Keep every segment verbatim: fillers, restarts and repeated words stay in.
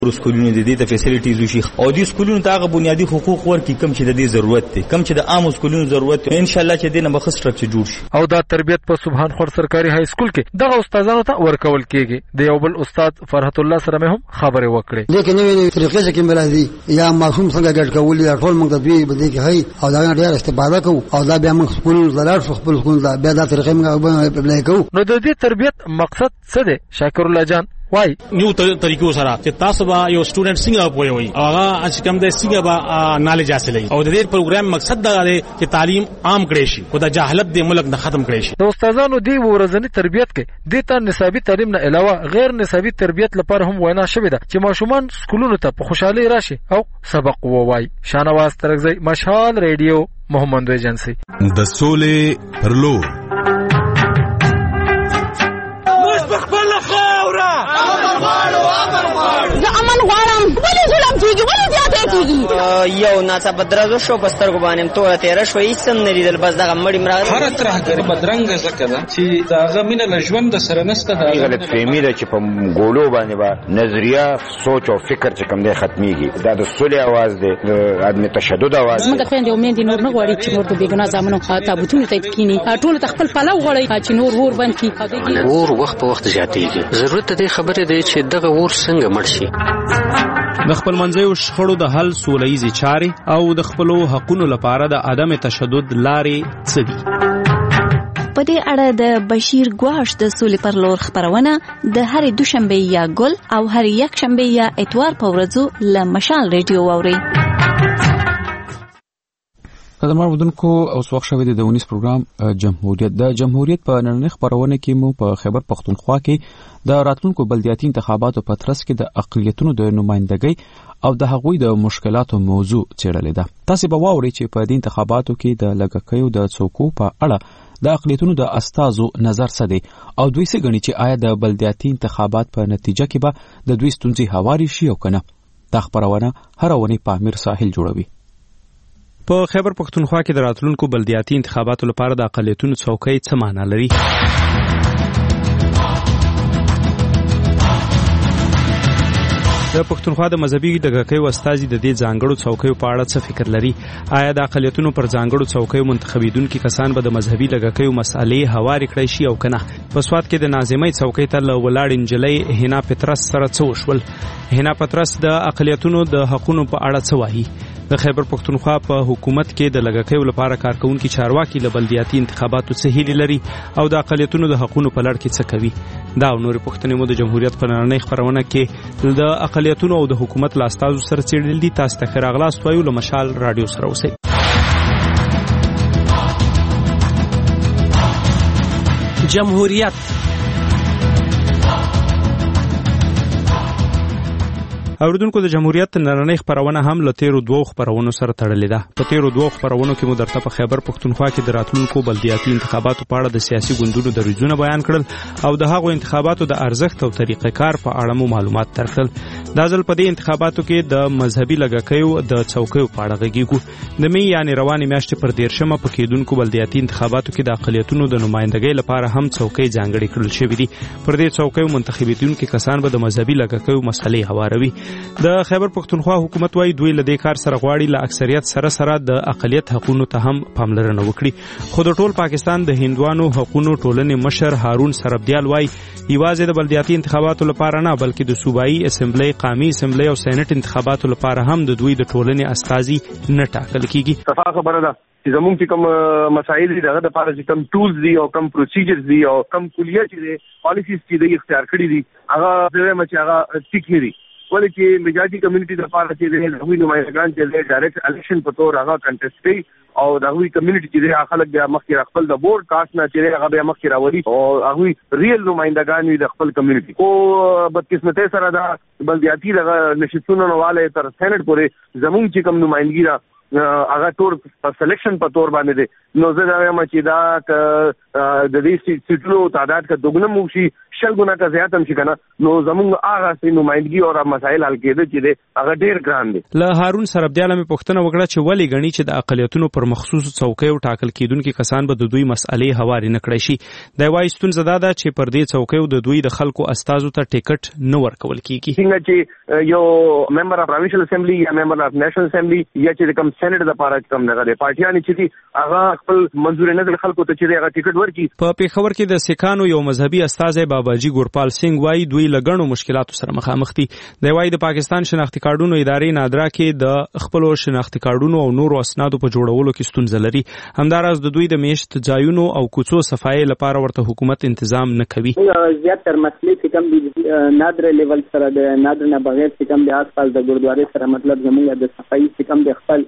سکولونو د دې ته فیسیلیټیز وشي او د سکولونو ته هغه بنیادی حقوق ورکړي کم چې د دې ضرورت دی، کم چې د عام سکولونو ضرورت دی. ان شاء الله چې دینه بخښ سټرکچر جوړ شي. او دا تربیت په سبحان خور سرکاري های سکول کې دغه استادانو ته ورکول کیږي. د یو بل استاد فرحت الله سره هم خبرې وکړې. لیکن نوې طریقې چې کوم بلادي یا معصوم څنګه ګډ کول یا ټول موږ د دوی بده کې هي او دا ډېر استفاده کوو او دا بیا موږ سکولونو زلال خپل سکول دا بیا دا طریقې موږ په بلای کوو. نو د دې تربیت مقصد څه دی؟ شاکر الله جان وای نیو طریقو سره چې تاسو به یو سټوډنټ څنګه پوي وي هغه چې کوم د څنګه به نالج حاصلوي او د دې پروګرام مقصد دا دی چې تعلیم عام کړي شي او د جهالت د ملک نه ختم کړي شي. د استادانو دی ورځنی تربیت کې د تا نصابي تعلیم نه علاوه غیر نصابي تربیت لپاره هم وینا شوې ده چې ماشومان سکولونو ته په خوشحالي راشي او سبق ووایي. شانواز ترغزی، مشال ریډیو، محمد ایجنسی. د سولې پر لور امن غواړم. ولې ظلم کیږي؟ ولې زیاتې کیږي؟ یو ناڅاپه درازو شو په سترګو باندې توره تېره شوه، هېڅ هم نه لیدل، بس دغه مړي مړه هره ترهګري بدرنګه ځکه ده چې د هغه مینه له ژونده سره نشته. د غلطفهمي ده چې په ګولو باندې به نظریه سوچ او فکر چې کوم دی ختمیږي. دا د سولې اواز دی، د عدم تشدد اواز دی. موږ خویندې او میندې نور نه غواړي چې نور د بېګناه زامنو تابوتونو ته کښېني، ټولو ته خپل پلو غواړي چې نور اور بند کړي. اور وخت په وخت زیاتېږي. ضرورت دې خبرې دی چې دغه اور څنګه مړ شي. د خپل منځیو شخړو د حل سوله ییزې چارې او د خپلو حقونو لپاره د عدم تشدد لارې څه دي؟ په دې اړه د بشیر ګواش د سولې پر لور خبرونه د هرې دوشنبه یا ګل او هرې یکشنبه یا اتوار په ورځو له مشال ریډیو واورئ. قدرمن اورېدونکو اوس وخت شوی دی د ونیس پروګرام جمهوریت. د جمهوریت په نړۍ خبرونه کې مو په خیبر پختونخوا کې د راتلونکو بلدیاتي انتخاباتو په ترڅ کې د اقلیتونو د نمائندګۍ او د هغوی د مشکلاتو موضوع څېړلې ده. تاسو به واورئ چې په دې انتخاباتو کې د لږکیو د څوکو په اړه د اقلیتونو د استازو نظر څه دی او دوی څه ګڼي چې آیا د بلدیاتي انتخابات په نتیجه کې به د دوی ستونزې هواري شي او کنه. دا خبرونه هر ونی په امیر ساحل جوړوي. په خیبر پختونخوا کې د راتلونکو بلدیاتي انتخاباتو لپاره د اقلیتونو څوکۍ څه معنا لري؟ د پښتونخوا د مذهبي دغکیو استازي د دې ځانګړو څوکیو په اړه څه فکر لري؟ آیا د اقلیتونو پر ځانګړو څوکیو منتخبیدونکي کسان به د مذهبي دغکیو مسالې هوارې کړی شي او کنه؟ په سوات کې د ناظمۍ څوکۍ ته له ولاړ انجلۍ هینا پترس سره څه وشول؟ هینا پترس د اقلیتونو د حقونو په اړه څه وایي؟ د خیبر پختونخوا په حکومت کې د لږکیو لپاره کارکونکي چارواکي له بلدیاتي انتخاباتو څه هیلې لري او د اقلیتونو د حقونو په لړ کې څه کوي؟ دا او نورې پوښتنې مو د جمهوریت په نړۍ خبرونه کې د اقلیتونو او د حکومت له استازو سره څېړل دي. تاسو ته ښه راغلاست وایو. له مشال راډیو سره اوسئ. جمهوریت اوریدونکو د جمهوریت نړۍ خبرونه هم له تیرو دوو خبرونو سره تړلې ده. په تیرو دوو خبرونو کې مو درته په خیبر پختونخوا کې د راتلونکو بلدیاتي انتخاباتو په اړه د سیاسي ګوندونو دریځونه بیان کړل او د هغو انتخاباتو د ارزښت او طریقې کار په اړه مو معلومات درکړل. دا ځل په دې انتخاباتو کې د مذهبي لږکیو د څوکیو په اړه غږیږو. د می یعنی روانې میاشتې پر دیرشمه په کېدونکو بلدیاتي انتخاباتو کې د اقلیتونو د نمائندګۍ لپاره هم څوکۍ ځانګړې کړل شوې دي. پر دې څوکیو منتخبیدونکي کسان به د مذهبي لږکیو مسلې هواروي. د خیبر پختونخوا حکومت وايي دوی له دې کار سره غواړي له اکثریت سره سره د اقلیت حقوقو ته هم پاملرنه وکړي. خو د ټول پاکستان د هندوانو حقوقو ټولنې مشر هارون سربدیال وايي یوازې د بلدیاتي انتخاباتو لپاره نه بلکې د صوبایي اسمبلی، قومي اسمبلی او سېنات انتخاباتو لپاره هم د دوی د ټولنې استازي نه ټاکل کیږي. صفه خبره ده چې زموږ چې کوم مسایل دي دغه لپاره چې کوم ټولز دي او کوم پروسیجرز دي او کوم کلیات دي پالیسیز چې د اختیار کړی دي هغه د مچ هغه ټیک نه دي. ولې چې مجازي کمیونټي د لپاره چې د هغوی نمائندګان چې د ډایرکټ الیکشن په تور هغه کنټیسټ کوي او د هغوی کمیونټي چې د خلک بیا مخکې خپل د بورډ کاست نه چې هغه بیا مخکې راوړي او هغوی ریل نمائندګان وي د خپل کمیونټي. او بدقسمتۍ سره د بلدیاتي دغه نشستونو واله تر سېنات پورې زموږ چې کوم نمائندګي را هغه تور سلیکشن په تور باندې دی نو زه دا وایم چې دا د دې سیټونو تعداد کا دوګنه مو شي شل ګونه کا زیات هم شي کنه نو زموږ هغه سي نمائندګي او مسایل حل کېده چې دی هغه ډیر ګران دي. له هارون سربدیاله مې پوښتنه وکړه چې ولې غني چې د اقلیتونو پر مخصوص څوکیو ټاکل کیدونکو کسان به د دوی مسئلې هواري نه کړی شي. دا وايي ستونزه دا ده چې پر دې څوکیو د دوی د خلکو استازو ته ټیکټ نه ورکول کیږي. څنګه چې یو ممبر اف پروینشل اسمبلی یا ممبر اف نېشنل اسمبلی یا چې کوم سېنات د پاره کوم نه غلي پارټیان چې دي هغه خپل منځور نه د خلکو ته چې هغه ټیکټ ورکړي. په پیښور کې د سکانو یو مذهبي استاد باباجي ګورپال سنگ وايي دوی لګڼو مشکلاتو سره مخامخ دي. دی وايي د پاکستان شناختی کارډونو ادارې نادرا کې د خپل شناختی کارډونو او نورو اسنادو په جوړولو کې ستونزه لري. همداراز د دوی د میشت ځایونو او کوڅو صفایي لپاره ورته حکومت تنظیم نه کوي. زیات تر مسلې چې کوم د نادر لیول سره د نادر نه بغیر چې کوم د آسپاس د ګردواري سره مطلب زموږ د صفایي چې کوم د خپل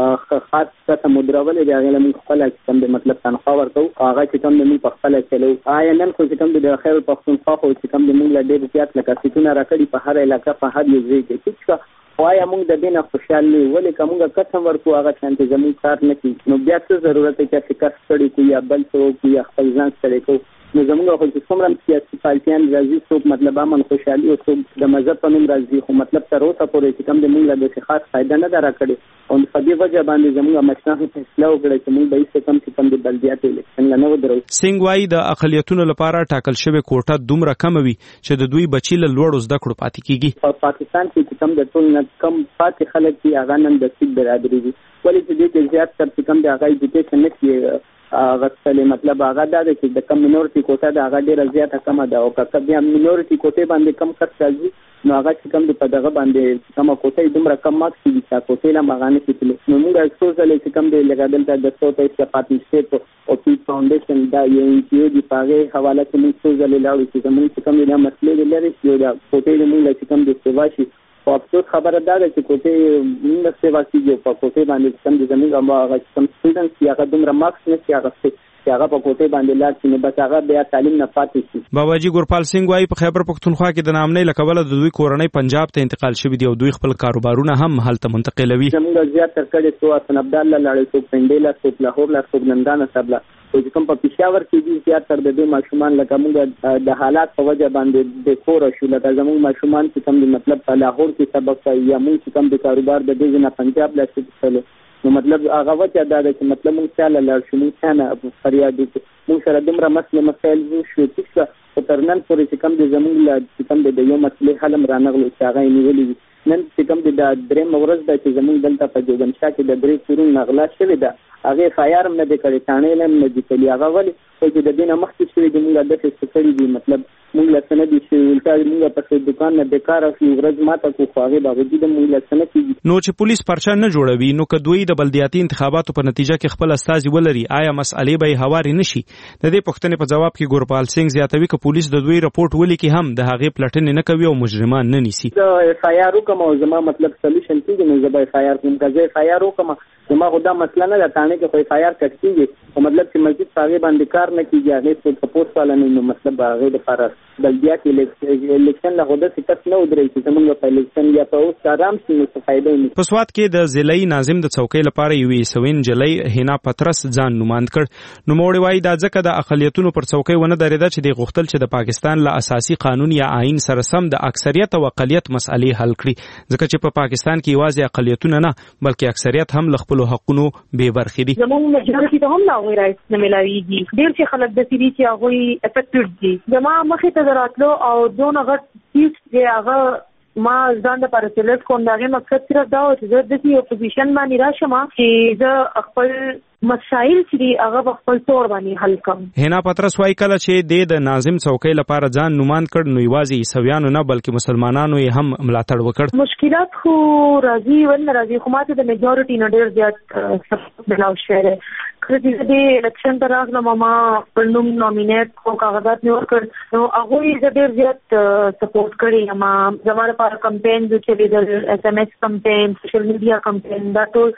خاص څه مدرول دی هغه لمن خپل چې کوم د مطلب تنخوا ورکو هغه چې کوم د موږ په خپل چلو آیا نن خو چې کوم د خیر پښتونخوا خو چې کوم د موږ له ډېر زیات لکه سیټونه راکړي په هر علاقه په هر یو ځای کې چې وایا موږ د دینه خوشاله ولې کومه قسم ورکو هغه چې زموږ کار نه کوي نو بیا څه ضرورت دی چې کار کړي کوي یا بل څه کوي یا خپل ځان سره کوي نو زموږ خو چې څومره سیاسي پارټیان راځي څوک مطلب امن خوشحالي او څوک د مذهب په نوم راځي خو مطلب تر اوسه پورې چې کوم د موږ له خاص فائدہ نه درا کړي او په دې وجه باندې زموږ مشنه فیصله وکړه چې موږ به هیڅ کم چې کم د بلدیات الیکشن نه ودرو. سنگ وايي د اقلیتونو لپاره ټاکل شوی کوټه دومره کم وي چې د دوی بچی له لوړو زده کړو پاتې کیږي. په پاکستان کې کم د ټول نه کم پاتې خلک چې هغه نن د سیک برابرۍ دي ولې چې دې زیات تر چې کم د هغه ایجوکیشن نه کیږي غوښتل مطلب هغه دا دی چې د کم مینورټي کوټه د هغه ډیره زیاته کمه ده او که بیا مینورټي کوټه باندې کم خرڅ راځي نو هغه چې کم د په دغه باندې کومه کوټه دومره کم مارکس دي چې کوټه لا مغانه کېږي نو موږ څو ځله چې کم دی لګادل ته د څو ته پاتې سټیټ او پی فاونډیشن دا یو انټیو دی پاره حواله کې موږ څو ځله لاړو چې زموږ چې کم دی مسلې لري چې دا کوټه موږ چې کم د سیوا شي او افسوس خبره ده چې کوټه موږ سیوا کیږي په کوټه باندې کم د زموږ هغه کم سټوډنټس یا دومره مارکس نه چې هغه چې هغه په کوټه باندې لاړ شي نو بس هغه بیا تعلیم نه پاتې شي. باباجي ګورپال سنگ وايي په خیبر پښتونخوا کې د نامنۍ لکوله د دوی کورنۍ پنجاب ته انتقال شوی دی او دوی خپل کاروبارونه هم هلته منتقلوي. زموږ زیات تر کړي څو حسن عبدالله لاړ څو پندیلا څو لاهور لا څو نندانه سبلا او چې کوم په پېښور کې دي زیات تر د دې ماشومان لکه موږ د حالات په وجه باندې د کور شو لکه زموږ ماشومان چې کوم مطلب په لاهور کې سبق کوي یا موږ چې کوم د کاروبار د دې نه پنجاب لا څه نو مطلب هغه وجه دا ده چې مطلب موږ چاله لاړ شو موږ څنګه فریاد وکړو موږ سره دومره مسله مسایل شو چې تر نن پورې چې کوم د زموږ لا چې کوم د یو مسلې حل رانغلو چې هغه نیولې نن چې کوم د درې مورز د چې زموږ دلته په جوګنشا کې د درې کورونو نغلا شوې ده هغه فایار نه د کړي ثانې لم نه د کلی هغه ولې چې د دینه مخکې شوې د موږ د څه کړي دي مطلب موږ له سند شي ولټا موږ په دکان نه بیکار شو ورځ ماته کو خواغه باوجود موږ له سند کې نو چې پولیس پرچا نه جوړوي نو که دوی د بلدیاتي انتخاباتو په نتیجه کې خپل استازي ولري آیا مسئلې به هواري نشي؟ د دې پوښتنې په جواب کې ګورپال سنگ زیاتوي چې پولیس د دوی رپورټ ولیکي هم د هغې پلټنې نه کوي او مجرمان نه نیسي. د اف آی آر کوم او زما مطلب سولوشن کیږي نو زه به اف آی آر کوم کزه اف آی آر کوم زما خدا مسله نه ده تانه کې خو اف آی آر کټیږي او مطلب چې مسجد پاغه باندې کار نه کیږي هغه څه سپورټ والا نه مطلب هغه د لپاره بلدیات الیکشن له خدا څخه نه ودرې چې زمونږ په الیکشن یا په اوس آرام شي نو فائدې نه. په سواد کې د ضلعي ناظم د څوکۍ لپاره یوې سوین جلۍ هینا پترس ځان نوماند کړ نو موړي وایي دا ځکه د اقلیتونو پر څوکۍ ونه درېده چې د غوښتل چې د پاکستان له اساسي قانون یا آئین سره سم د اکثریت او اقلیت مسئلې حل کړي ځکه چې په پاکستان کې یوازې اقلیتونه نه بلکې اکثریت هم له خپل حقونو بې برخې دي. زموږ مجبورتي ته هم لا غوړای رایټ نه ملاويږي ډېر چې خلک د سړي چې هغه افیکټډ دي زما مخې ته دراتلو او دون غټ سیټ دی هغه ما ځان د پر سلیکټ کوم دا غي مقصد صرف دا و چې زه د دې اپوزیشن باندې راشم چې زه خپل مسائل چې هغه خپل تور باندې حل کوم. هینا پترس وايي کله چې د ناظم څوکۍ لپاره ځان نومان کړ نو یوازې عیسویانو نه بلکې مسلمانانو یې هم ملاتړ وکړ. مشکلات خو راځي ول راځي خو ماته د میجورټي نه ډېر زیات سپورټ ملاو شوی کله چې د الیکشن پر راغلم ما خپل نوم نومینیټ کو کاغذات مې ورکړ نو هغه یې ډېر زیات سپورټ کړی ما زموږ لپاره کمپاین چې د ایس ایم ایس کمپاین سوشل میډیا کمپاین دا ټول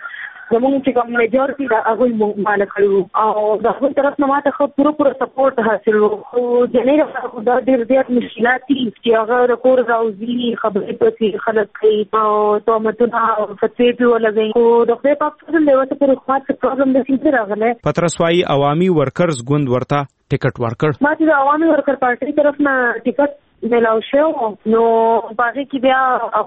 زموږ چې کوم میجورټي دا هغه مونږ باندې کړو او د خپل طرف نه ماته خو پوره پوره سپورټ حاصل خو جنې دا ډېر ډېر مشکلات دي چې هغه د کور راوځي خبرې پکې خلک کوي او تهمتونه او فتوی په ولګي خو د خپل په فضل له وته پر خاص پرابلم د سینټ راغله. پترس وايي عوامي ورکرز ګوند ورته ټیکټ ورکړ. ما چې د عوامي ورکر پارټي طرف نه ټیکټ ملاو شو نو باغې کې بیا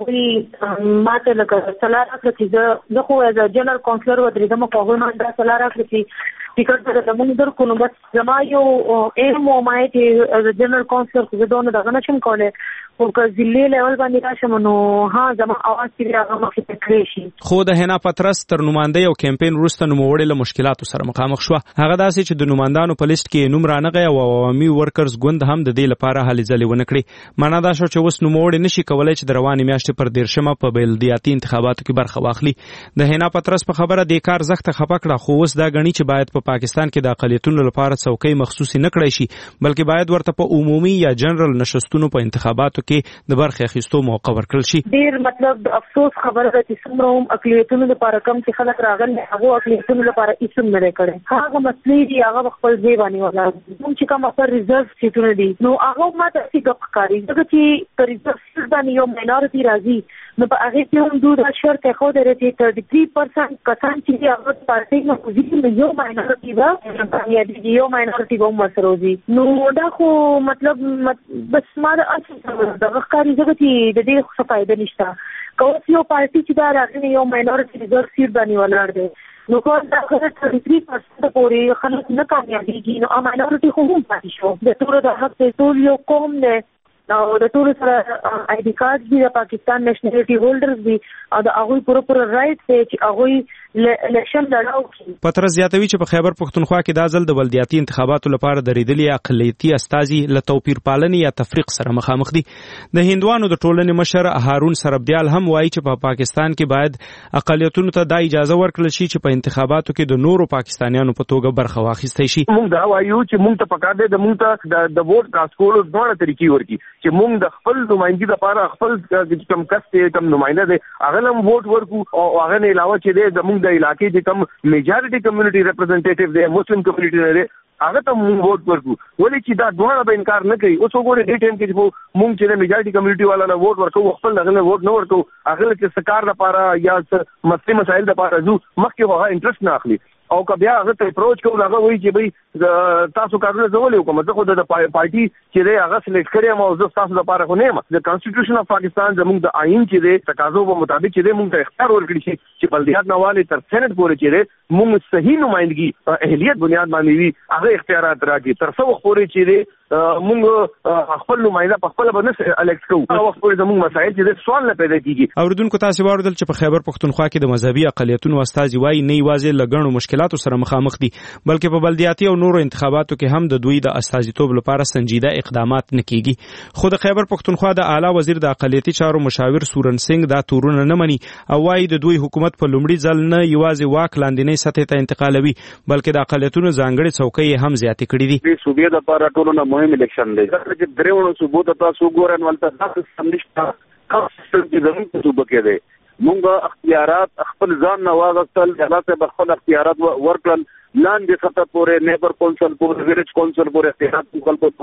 هغه ماته لکه سلاره کړی زه خو از جنرال کونسلر و درې دمه په هغه باندې سلاره کړی ټیکټ د موږ در کو نو بس زما یو ایم او مای چې از جنرال کونسلر خو دونه دغه نشم کوله او که ضلع لیول باندې راشم نو ها زما اواز کې هغه مخې ته کړی شي. خو د هنا پترس تر نمائندې او کمپاین وروسته نوموړي له مشکلاتو سره مخامخ شو. هغه داسې چې د نمائندانو په لیست کې نوم رانغی او عوامي ورکرز ګوند هم د دې لپاره هلې ځلې ونه کړې. معنا دا شو چې اوس نوموړي نشي کولای چې د روانې میاشتې پر دیرشمه په بلدیاتي انتخاباتو کې برخه واخلي. د هنا پترس په خبره د کار زخته خپه کړه خو اوس دا غني چې باید په پا پاکستان کې د اقلیتونو لپاره څوکۍ مخصوصي نه کړی شي بلکې باید ورته په عمومي یا جنرال نشستونو په انتخاباتو کې د برخه اخیستو موقع ورکړل شي. ډیر مطلب د افسوس خبره ده چې څومره اقلیتونو لپاره کم چې خلک راغلي هغه اقلیتونو لپاره هیڅ نه کړي. هغه مسلې دي هغه خپل ځای باندې ولا کوم چې کوم پر ریزرو سیټونه دي نو هغه ماته څه ښکاري ځکه چې ریزرو سیټ باندې یو ماینورټي راځي نو په هغه کې هم دوه شرط خو درته تر تین پرسنټ کسان چې هغه پارټي نو پوزیشن یو ماینورټي به یا دی یو ماینورټي به مسروزي نو دا خو مطلب بس ما د اصل د غخاري ځکه چې د دې څه فائدہ نشته. کوم یو پارټي چې دا راغلی یو ماینورټي ریزرو سیټ باندې ولاړ دی نو کو دا غره تر تین پرسنټ پورې خلک نه کامیابیږي نو ماینورټي خو هم پاتې شو. د ټول د حق ټول یو قوم نه او د ټول سره آی ډي کارت دی د پاکستان نېشنلټي هولډرز دی او د هغه پوره پوره رائټ دی چې هغه الیکشن لړاو کوي. پترس زیاتوي چې په خیبر پختونخوا کې دا ځل د بلدیاتي انتخاباتو لپاره درېدلي اقلیتي استازي له توپیر پالنې یا تفریق سره مخامخ دي. د هندوانو د ټولنې مشر هارون سربدیال هم وایي چې په پاکستان کې باید اقلیتونو ته دا اجازه ورکړل شي چې په انتخاباتو کې د نورو پاکستانیانو په توګه برخه واخیستای شي. موږ دا وایو چې موږ ته پکار دی د موږ ته د ووټ کاسټ کولو ډېر طریقې ورکړي چې موږ د خپل نمائندګي لپاره خپل کم کس ته کم نمائنده دی هغه هم ووټ ورکو او هغه نه علاوه چې د موږ د علاقې چې کم میجارټي کمیونټي ریپرزنټیټیو دی مسلم کمیونټي دی هغه ته موږ ووټ ورکو ولې چې دا دوه به انکار نه کوي. اوس وګورئ دې ټیم کې چې موږ چې میجارټي کمیونټي والا نه ووټ ورکو خپل دغه نه ووټ نه ورکو هغه چې سرکار لپاره یا مسلې مسایل لپاره زو مخکې هغه انټرست نه اخلي او که بیا هغه ته اپروچ کوو هغه وایي چې بھئی تاسو کارونه زولې وکم زه خو د پارټي چې دی هغه سلیکټ کړی او زه تاسو لپاره خو نه یم. د کانسټیټیوشن اف پاکستان زموږ د آئین چې دی تقاضو په مطابق چې دی موږ ته اختیار ورکړي شي چې بلدیات نواله تر سېنات پورې چې دی موږ صحیح نمائندګي اهلیت بنیاد باندې وي هغه اختیارات راکړي تر څو وخت پورې چې دی موږ خپل نمائنده په خپل باندې الکټ کوو هغه وخت پورې زموږ مسایل چې سوال نه پیدا کیږي. اوریدونکو تاسو واردل چې په خیبر پختونخوا کې د مذهبي اقلیتونو استازي وایي نه یوازې لګڼو مشکلاتو سره مخامخ دي بلکې په بلدیاتي او نورو انتخاباتو کې هم د دوی د استازیتوب لپاره سنجیده اقدامات نه کیږي. خو د خیبر پختونخوا د اعلی وزیر د اقلیتي چارو مشاور سورن سنگ دا تورونه نه مني او وايي د دوی حکومت په لومړي ځل نه یوازې واک لاندنۍ سطح ته انتقالوي بلکې د اقلیتونو ځانګړي څوکۍ هم زیاتې کړې دي. د صوبې د لپاره ټولو نه مهم الیکشن دی چې درېونو صوبو ته تاسو ګورئ ولته تاسو سمنيشته کاستل چې زموږ په صوبه کې دی موږ اختیارات خپل ځان نه واغستل حالات به خپل اختیارات ورکړل لاندې سطح پورې نیبر کونسل پورې ویلیج کونسل پورې اختیارات خپل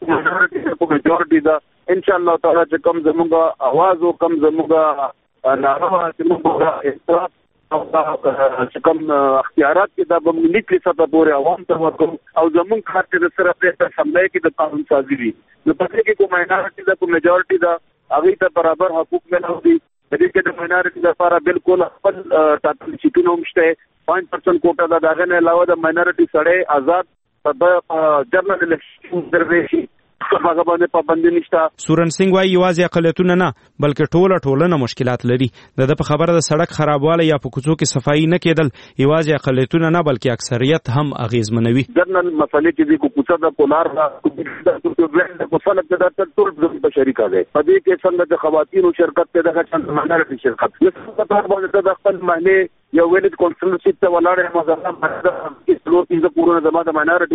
په میجورټي دا ان شاء الله تعالی چې کم زموږ आवाज او کم زموږ ناروا چې موږ احترام او چې کوم اختیارات کې دا به ملي سطح پورې عوام ته ورکو او زموږ خاطر سره په اسمبلی کې د قانون سازي وي نو پدې کې کوم ماینورټي دا کوم میجورټي دا هغه ته برابر حقوق ملو دي. د دې کې د ماینورټي لپاره بالکل خپل ټاکل سیټونه مشته پنځه پرسنټ کوټه دا دغه نه علاوه د ماینورټي سړی آزاد په جنرال الیکشن درېشي هغه باندې پابندي نشته. سورن سنگ وايي یوازې اقلیتونه نه بلکې ټوله ټولنه مشکلات لري. د په خبره د سړک خرابواله یا په کوڅو کې صفایي نه کېدل یوازې اقلیتونه نه بلکې اکثریت هم اغیزمنوي. جنرال مسلې چې د کوڅه د کولار د کوڅه د ټول په شریکه ده په دې کې څنګه د خواتینو شرکت ته دغه څنګه منارټي شرکت په تاسو باندې د خپل معنی یو ویلیج کونسل سیټ ته ولاړې مزه د کیسلو چې پورونه د ماده منارټي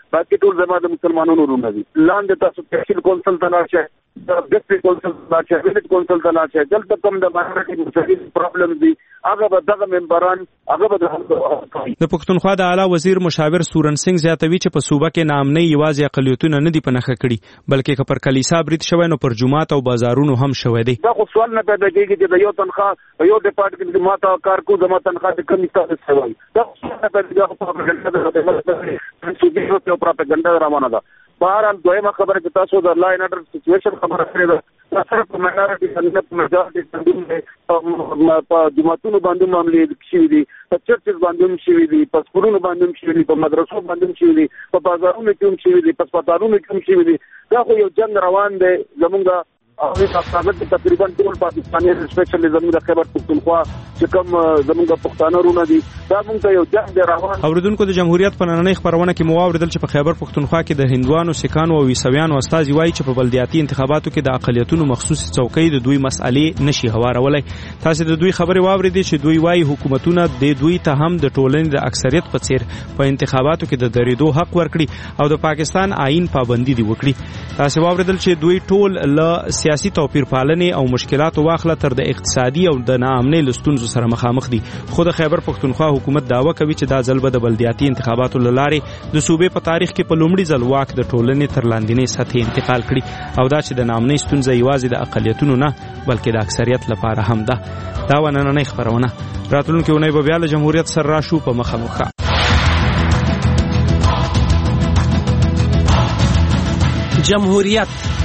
باقي ټول زما د مسلمانانو ورونه دي. لاندې تاسو تحصیل کونسل ته لاړ شئ، ډسټرکټ کونسل ته لاړ شئ، ویلیج کونسل ته لاړ شئ. دلته کوم د ماینورټي مسایل پرابلم دي هغه به دغه ممبران هغه به د پښتونخوا د اعلی وزیر مشاور سورن سنگ زیاتوي چې په صوبه کې نامنۍ یوازې اقلیتونه نه دي په نښه کړي، بلکې که پر کلیسا برید شوی نو پر جومات او بازارونو هم شوی دی. دا خو سوال نه پیدا کېږي چې د یو تنخواه یو ډپارټمنټ کې ماته کار کو زما تنخواه د کم ستاسو شوی. دا خو نه پیدا کېږي په پروپاګاندا د پروپاګاندا روانه ده. بهرحال دویمه خبره چې تاسو د لا ان اډر سچويشن خبره کړې ده، تاسو په ماینورټي باندې په میجارټي باندې په جماعتونو باندې معاملې شوي دي، په چرچز باندې شوي دي، په سکولونو باندې شوي دي، په مدرسو باندې شوي دي، په بازارونو کې هم شوي دي، په هسپتالونو کې هم شوي دي. دا خو یو جنگ روان دی زمونږ او هغه تقریبا ټول پاکستاني اسپیشلی زموږ د خیبر پختونخوا چې کوم زموږ پښتانه رونه دي دا موږ ته یو جنگ دی روان. اوریدونکو د جمهوریت په نننۍ خبرونه کې مو اوریدل چې په خیبر پختونخوا کې د هندوانو، سیکانو او عیسویانو استازي وایي چې په بلدیاتي انتخاباتو کې د اقلیتونو مخصوصي څوکۍ د دوی مسالې نشي هوارولای. تاسو د دوی خبرې واوریدې چې دوی وایي حکومتونه د دوی ته هم د ټولنې د اکثریت په څیر په انتخاباتو کې د درېدو حق ورکړي او د پاکستان آئین پابندي دی وکړي. تاسو واوریدل چې دوی ټول له سیاسي توپیر پالنې او مشکلات واخله تر د اقتصادي او د ناامنۍ لستونزو سره مخامخ دي. خو د خیبر پختونخوا حکومت دعوه کوي چې دا ځل به د بلدیاتي انتخاباتو له لارې د صوبې په تاریخ کې په لومړي ځل واک د ټولنې تر لاندنۍ سطحې انتقال کړي او دا چې د ناامنۍ ستونزه یوازې د اقلیتونو نه بلکې د اکثریت لپاره هم ده. دا و نننۍ خبرونه. راتلونکې اونۍ به بیا له جمهوریت سره راشو په مخامخ. جمهوریت